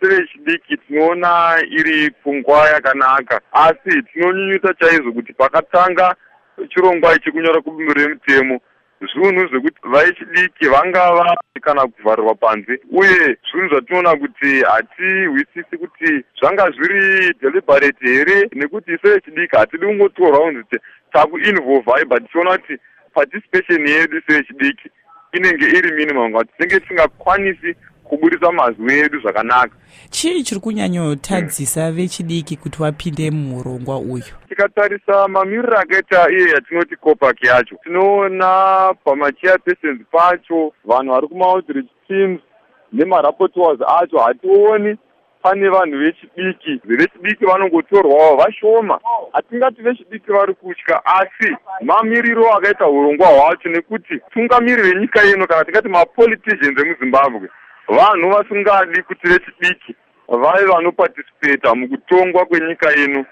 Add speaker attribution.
Speaker 1: sevechidiki tinoona iri pfungwa yakanaka, asi tinonyunyuta chaizvo kuti pakatanga chirongwa ichi kunyora kubindu remutemo, zvinhu zvekuti vechidiki vangava kana kuvharirwa panze, uye zvinhu zvatinoona kuti hatihwisisi kuti zvanga zviri deliberate here, nekuti sevechidiki hatidi kungotorwa kunzi takuinvolvai, but tichiona kuti participation yedu sevechidiki inenge iri minimum, kuti tinenge tisingakwanisi kuburisa mazwi edu zvakanaka.
Speaker 2: Chii chiri kunyanyotadzisa vechidiki kuti vapinde muurongwa uyu?
Speaker 1: Tikatarisa mamiriro akaita iye yatinoti COPAC yacho, tinoona pamachairpersons pacho, vanhu vari kuma-outreach teams nemarapporteurs acho, hationi pane vanhu vechidiki vanongotorwawo vashoma. Hatingati vechidiki vari kutya, asi mamiriro akaita urongwa hwacho, nekuti tungamiriri venyika ino kana tingati mapoliticians emuZimbabwe, vanhu vasingadi kuti vechidiki vave vanoparticipata mukutongwa kwenyika ino.